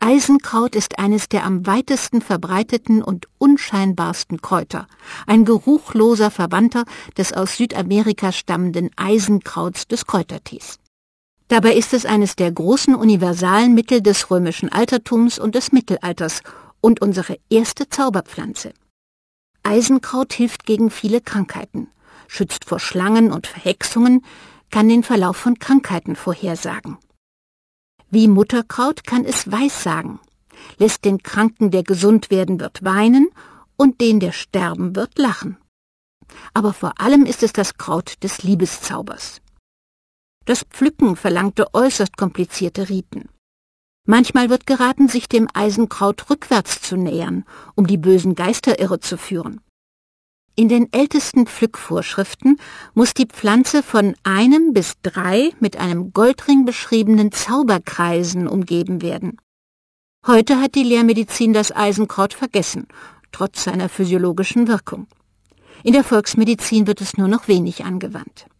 Eisenkraut ist eines der am weitesten verbreiteten und unscheinbarsten Kräuter, ein geruchloser Verwandter des aus Südamerika stammenden Eisenkrauts des Kräutertees. Dabei ist es eines der großen universalen Mittel des römischen Altertums und des Mittelalters und unsere erste Zauberpflanze. Eisenkraut hilft gegen viele Krankheiten, schützt vor Schlangen und Verhexungen, kann den Verlauf von Krankheiten vorhersagen. Wie Mutterkraut kann es Weissagen, lässt den Kranken, der gesund werden wird, weinen und den, der sterben wird, lachen. Aber vor allem ist es das Kraut des Liebeszaubers. Das Pflücken verlangte äußerst komplizierte Riten. Manchmal wird geraten, sich dem Eisenkraut rückwärts zu nähern, um die bösen Geister irrezuführen. In den ältesten Pflückvorschriften muss die Pflanze von 1 bis 3 mit einem Goldring beschriebenen Zauberkreisen umgeben werden. Heute hat die Lehrmedizin das Eisenkraut vergessen, trotz seiner physiologischen Wirkung. In der Volksmedizin wird es nur noch wenig angewandt.